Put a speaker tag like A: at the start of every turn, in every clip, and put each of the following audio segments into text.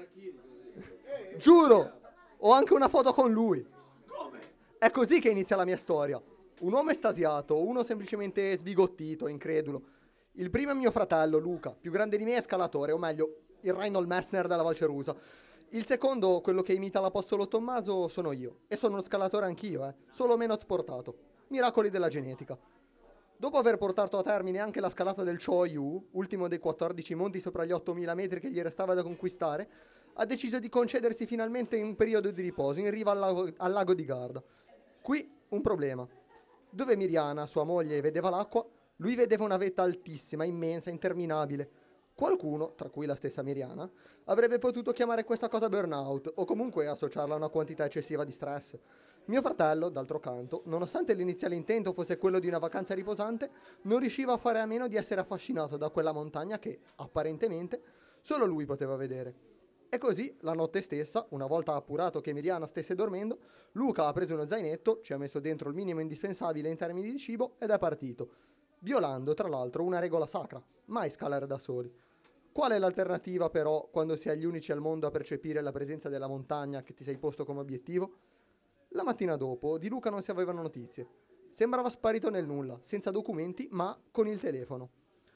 A: Giuro, ho anche una foto con lui. È così che inizia la mia storia. Un uomo estasiato, uno semplicemente sbigottito, incredulo. Il primo è mio fratello, Luca, più grande di me è scalatore, o meglio, il Reinhold Messner della Val Cerusa. Il secondo, quello che imita l'apostolo Tommaso, sono io. E sono uno scalatore anch'io, solo meno trasportato. Miracoli della genetica. Dopo aver portato a termine anche la scalata del Choyu, ultimo dei 14 monti sopra gli 8000 metri che gli restava da conquistare, ha deciso di concedersi finalmente un periodo di riposo in riva al lago di Garda. Qui un problema. Dove Miriana, sua moglie, vedeva l'acqua, lui vedeva una vetta altissima, immensa, interminabile. Qualcuno, tra cui la stessa Miriana, avrebbe potuto chiamare questa cosa burnout o comunque associarla a una quantità eccessiva di stress. Mio fratello, d'altro canto, nonostante l'iniziale intento fosse quello di una vacanza riposante, non riusciva a fare a meno di essere affascinato da quella montagna che, apparentemente, solo lui poteva vedere. E così, la notte stessa, una volta appurato che Miriana stesse dormendo, Luca ha preso uno zainetto, ci ha messo dentro il minimo indispensabile in termini di cibo ed è partito, violando tra l'altro una regola sacra, mai scalare da soli. Qual è l'alternativa però quando si è gli unici al mondo a percepire la presenza della montagna che ti sei posto come obiettivo? La mattina dopo di Luca non si avevano notizie. Sembrava sparito nel nulla, senza documenti ma con il telefono.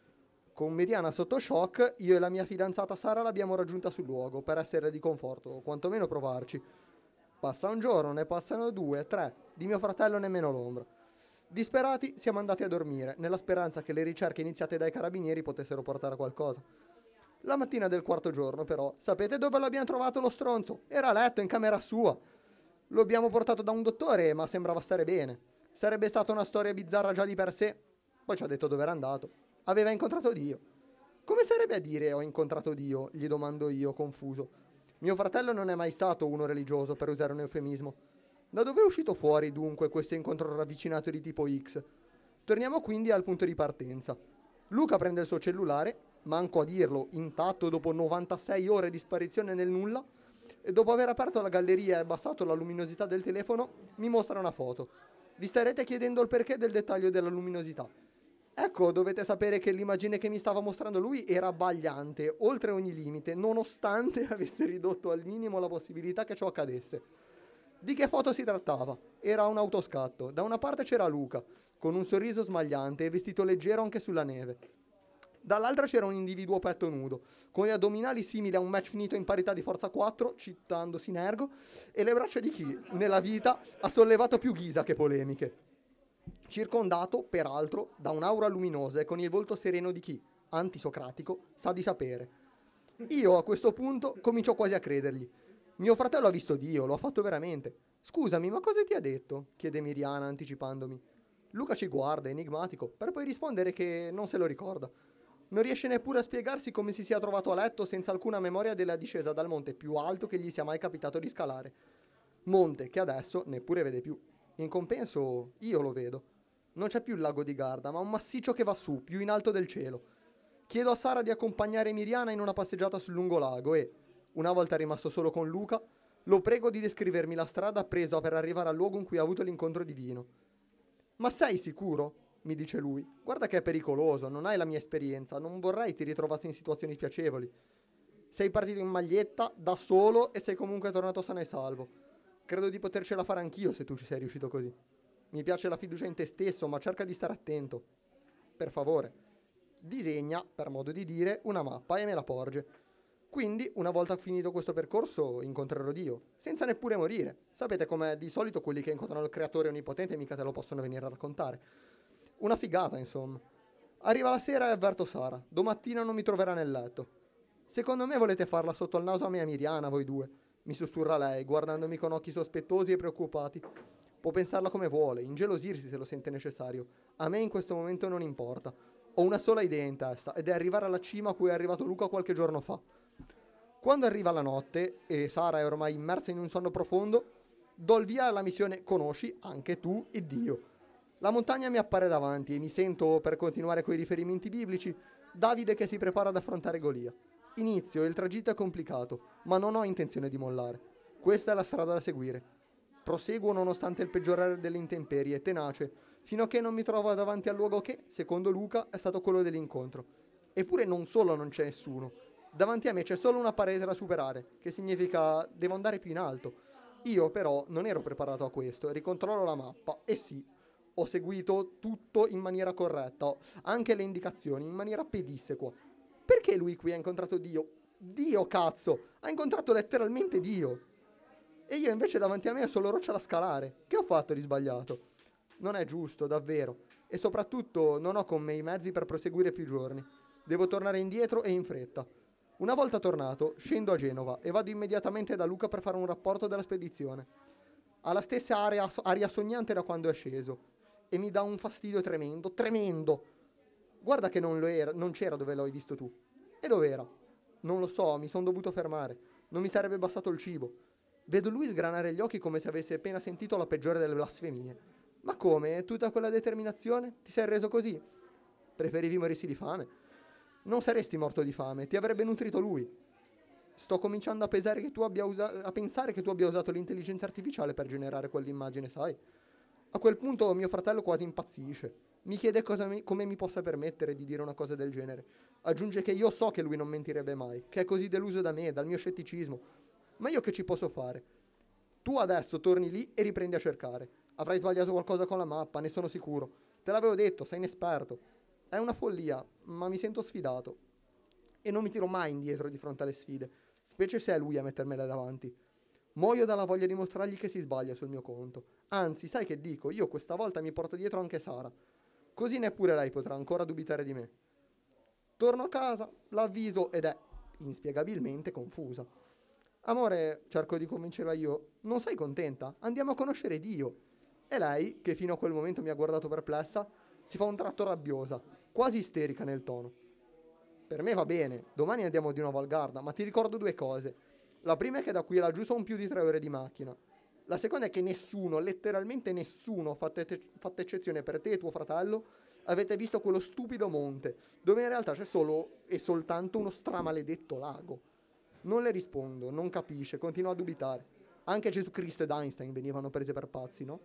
A: Con Miriana sotto shock, io e la mia fidanzata Sara l'abbiamo raggiunta sul luogo per essere di conforto, o quantomeno provarci. Passa un giorno, ne passano 2, 3, di mio fratello nemmeno l'ombra. Disperati siamo andati a dormire, nella speranza che le ricerche iniziate dai carabinieri potessero portare a qualcosa. La mattina del quarto giorno, però, sapete dove l'abbiamo trovato lo stronzo? Era a letto in camera sua. Lo abbiamo portato da un dottore, ma sembrava stare bene. Sarebbe stata una storia bizzarra già di per sé. Poi ci ha detto dove era andato. Aveva incontrato Dio. Come sarebbe a dire ho incontrato Dio? Gli domando io, confuso. Mio fratello non è mai stato uno religioso, per usare un eufemismo. Da dove è uscito fuori, dunque, questo incontro ravvicinato di tipo X? Torniamo quindi al punto di partenza. Luca prende il suo cellulare, manco a dirlo, intatto dopo 96 ore di sparizione nel nulla, e dopo aver aperto la galleria e abbassato la luminosità del telefono, mi mostra una foto. Vi starete chiedendo il perché del dettaglio della luminosità. Ecco, dovete sapere che l'immagine che mi stava mostrando lui era abbagliante, oltre ogni limite, nonostante avesse ridotto al minimo la possibilità che ciò accadesse. Di che foto si trattava? Era un autoscatto. Da una parte c'era Luca, con un sorriso smagliante e vestito leggero anche sulla neve. Dall'altra c'era un individuo a petto nudo, con gli addominali simili a un match finito in parità di forza 4, citando Sinergo, e le braccia di chi, nella vita, ha sollevato più ghisa che polemiche. Circondato, peraltro, da un'aura luminosa e con il volto sereno di chi, antisocratico, sa di sapere. Io, a questo punto, comincio quasi a credergli. Mio fratello ha visto Dio, lo ha fatto veramente. Scusami, ma cosa ti ha detto? Chiede Miriana, anticipandomi. Luca ci guarda, enigmatico, per poi rispondere che non se lo ricorda. Non riesce neppure a spiegarsi come si sia trovato a letto senza alcuna memoria della discesa dal monte più alto che gli sia mai capitato di scalare. Monte che adesso neppure vede più. In compenso, io lo vedo. Non c'è più il lago di Garda, ma un massiccio che va su, più in alto del cielo. Chiedo a Sara di accompagnare Miriana in una passeggiata sul lungolago e, una volta rimasto solo con Luca, lo prego di descrivermi la strada presa per arrivare al luogo in cui ha avuto l'incontro divino. Ma sei sicuro? Mi dice lui. Guarda che è pericoloso, non hai la mia esperienza, non vorrei ti ritrovassi in situazioni spiacevoli. Sei partito in maglietta, da solo, e sei comunque tornato sano e salvo. Credo di potercela fare anch'io se tu ci sei riuscito così. Mi piace la fiducia in te stesso, ma cerca di stare attento. Per favore. Disegna, per modo di dire, una mappa e me la porge. Quindi, una volta finito questo percorso, incontrerò Dio, senza neppure morire. Sapete com'è, di solito quelli che incontrano il creatore onnipotente mica te lo possono venire a raccontare. Una figata, insomma. Arriva la sera e avverto Sara. Domattina non mi troverà nel letto. Secondo me volete farla sotto il naso a me e a Miriana, voi due. Mi sussurra lei, guardandomi con occhi sospettosi e preoccupati. Può pensarla come vuole, ingelosirsi se lo sente necessario. A me in questo momento non importa. Ho una sola idea in testa, ed è arrivare alla cima a cui è arrivato Luca qualche giorno fa. Quando arriva la notte, e Sara è ormai immersa in un sonno profondo, do il via alla missione Conosci anche tu il Dio. La montagna mi appare davanti e mi sento, per continuare coi riferimenti biblici, Davide che si prepara ad affrontare Golia. Inizio, il tragitto è complicato, ma non ho intenzione di mollare. Questa è la strada da seguire. Proseguo nonostante il peggiorare delle intemperie, tenace, fino a che non mi trovo davanti al luogo che, secondo Luca, è stato quello dell'incontro. Eppure non solo non c'è nessuno, Davanti a me c'è solo una parete da superare, che significa devo andare più in alto. Io però non ero preparato a questo, ricontrollo la mappa e sì, ho seguito tutto in maniera corretta, anche le indicazioni in maniera pedissequa. Perché lui qui ha incontrato Dio? Dio, cazzo! Ha incontrato letteralmente Dio! E io invece davanti a me ho solo roccia da scalare. Che ho fatto di sbagliato? Non è giusto, davvero. E soprattutto non ho con me i mezzi per proseguire più giorni. Devo tornare indietro e in fretta. Una volta tornato, scendo a Genova e vado immediatamente da Luca per fare un rapporto della spedizione. Ha la stessa aria sognante da quando è sceso. E mi dà un fastidio tremendo, tremendo. Guarda che non c'era dove l'hai visto tu. E dov'era? Non lo so, mi sono dovuto fermare. Non mi sarebbe bastato il cibo. Vedo lui sgranare gli occhi come se avesse appena sentito la peggiore delle blasfemie. Ma come? Tutta quella determinazione? Ti sei reso così? Preferivi morirsi di fame? Non saresti morto di fame, ti avrebbe nutrito lui. Sto cominciando a pensare che tu abbia usato l'intelligenza artificiale per generare quell'immagine, sai? A quel punto mio fratello quasi impazzisce. Mi chiede come mi possa permettere di dire una cosa del genere. Aggiunge che io so che lui non mentirebbe mai, che è così deluso da me, dal mio scetticismo. Ma io che ci posso fare? Tu adesso torni lì e riprendi a cercare. Avrai sbagliato qualcosa con la mappa, ne sono sicuro. Te l'avevo detto, sei inesperto. È una follia, ma mi sento sfidato. E non mi tiro mai indietro di fronte alle sfide, specie se è lui a mettermele davanti. Muoio dalla voglia di mostrargli che si sbaglia sul mio conto. Anzi, sai che dico? Io questa volta mi porto dietro anche Sara. Così neppure lei potrà ancora dubitare di me. Torno a casa, l'avviso ed è, inspiegabilmente, confusa. Amore, cerco di convincerla io, non sei contenta? Andiamo a conoscere Dio. E lei, che fino a quel momento mi ha guardato perplessa, si fa un tratto rabbiosa, quasi isterica nel tono. Per me va bene, domani andiamo di nuovo al Garda, ma ti ricordo due cose. La prima è che da qui a laggiù sono più di 3 ore di macchina. La seconda è che nessuno, letteralmente nessuno, fatta eccezione per te e tuo fratello, avete visto quello stupido monte, dove in realtà c'è solo e soltanto uno stramaledetto lago. Non le rispondo, non capisce, continua a dubitare. Anche Gesù Cristo ed Einstein venivano prese per pazzi, no?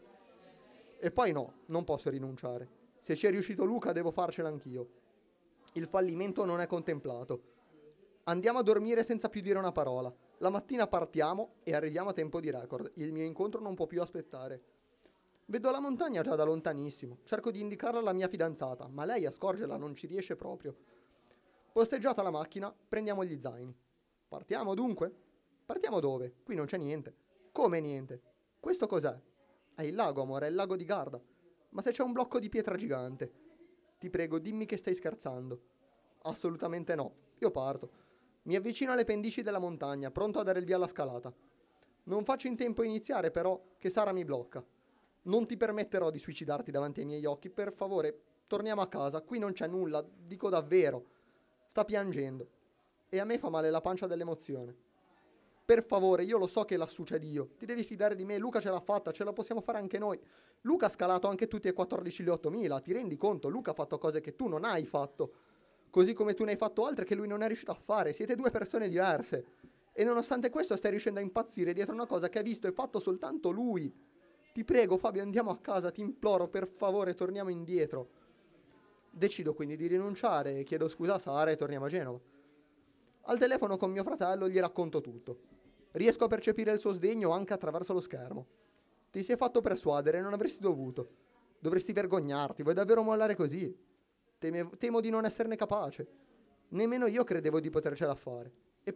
A: E poi no, non posso rinunciare. Se ci è riuscito Luca, devo farcela anch'io. Il fallimento non è contemplato. Andiamo a dormire senza più dire una parola. La mattina partiamo e arriviamo a tempo di record. Il mio incontro non può più aspettare. Vedo la montagna già da lontanissimo. Cerco di indicarla alla mia fidanzata, ma lei a scorgerla non ci riesce proprio. Posteggiata la macchina, prendiamo gli zaini. Partiamo dunque? Partiamo dove? Qui non c'è niente. Come niente? Questo cos'è? È il lago, amore, è il lago di Garda. Ma se c'è un blocco di pietra gigante? Ti prego, dimmi che stai scherzando. Assolutamente no. Io parto. Mi avvicino alle pendici della montagna, pronto a dare il via alla scalata. Non faccio in tempo a iniziare, però, che Sara mi blocca. Non ti permetterò di suicidarti davanti ai miei occhi, per favore, torniamo a casa, qui non c'è nulla, dico davvero. Sta piangendo. E a me fa male la pancia dell'emozione. Per favore, io lo so che lassù c'è Dio. Ti devi fidare di me, Luca ce l'ha fatta, ce la possiamo fare anche noi. Luca ha scalato anche tutti e 14 gli 8000, ti rendi conto? Luca ha fatto cose che tu non hai fatto. Così come tu ne hai fatto altre che lui non è riuscito a fare. Siete due persone diverse. E nonostante questo stai riuscendo a impazzire dietro una cosa che ha visto e fatto soltanto lui. Ti prego, Fabio, andiamo a casa, ti imploro, per favore, torniamo indietro. Decido quindi di rinunciare, chiedo scusa a Sara e torniamo a Genova. Al telefono con mio fratello gli racconto tutto. Riesco a percepire il suo sdegno anche attraverso lo schermo. Ti sei fatto persuadere, non avresti dovuto. Dovresti vergognarti, vuoi davvero mollare così? Temo di non esserne capace. Nemmeno io credevo di potercela fare.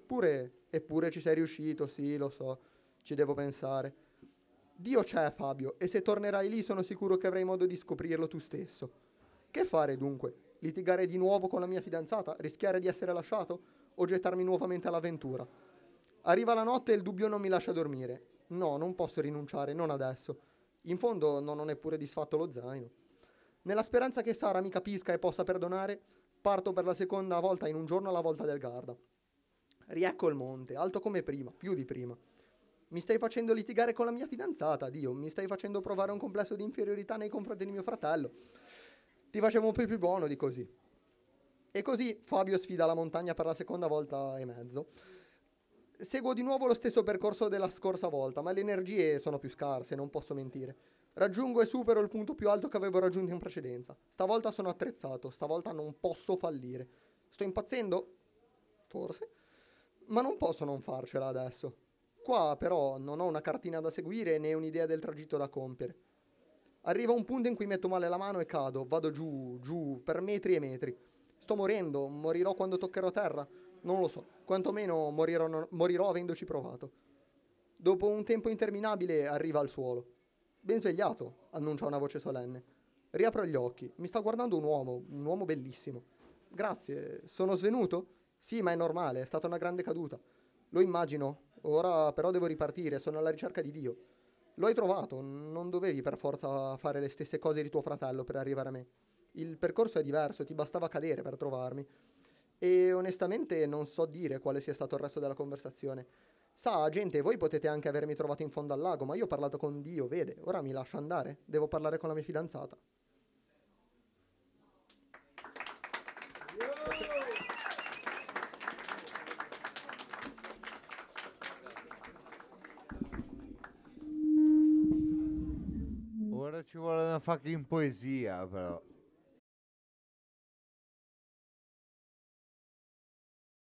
A: Eppure ci sei riuscito, sì, lo so, ci devo pensare. Dio c'è, Fabio, e se tornerai lì sono sicuro che avrai modo di scoprirlo tu stesso. Che fare dunque? Litigare di nuovo con la mia fidanzata? Rischiare di essere lasciato? O gettarmi nuovamente all'avventura? Arriva la notte e il dubbio non mi lascia dormire. No, non posso rinunciare, non adesso. In fondo non ho neppure disfatto lo zaino. Nella speranza che Sara mi capisca e possa perdonare, parto per la seconda volta in un giorno alla volta del Garda. Riecco il monte, alto come prima, più di prima. Mi stai facendo litigare con la mia fidanzata, Dio, mi stai facendo provare un complesso di inferiorità nei confronti di mio fratello. Ti facevo un po' più buono di così. E così Fabio sfida la montagna per la seconda volta e mezzo. Seguo di nuovo lo stesso percorso della scorsa volta, ma le energie sono più scarse, non posso mentire. Raggiungo e supero il punto più alto che avevo raggiunto in precedenza. Stavolta sono attrezzato, stavolta non posso fallire. Sto impazzendo? Forse. Ma non posso non farcela adesso. Qua però non ho una cartina da seguire né un'idea del tragitto da compiere. Arriva un punto in cui metto male la mano e cado, vado giù, giù, per metri e metri. Sto morendo, morirò quando toccherò terra? Non lo so, quantomeno morirò avendoci provato. Dopo un tempo interminabile arriva al suolo. Ben svegliato, annuncia una voce solenne. Riapro gli occhi, mi sta guardando un uomo bellissimo. Grazie, sono svenuto? Sì, ma è normale, è stata una grande caduta. Lo immagino, ora però devo ripartire, sono alla ricerca di Dio. Lo hai trovato, non dovevi per forza fare le stesse cose di tuo fratello per arrivare a me. Il percorso è diverso, ti bastava cadere per trovarmi. E onestamente non so dire quale sia stato il resto della conversazione. Sa, gente, voi potete anche avermi trovato in fondo al lago, ma io ho parlato con Dio, vede, ora mi lascia andare, devo parlare con la mia fidanzata.
B: Ora ci vuole una fucking poesia, però.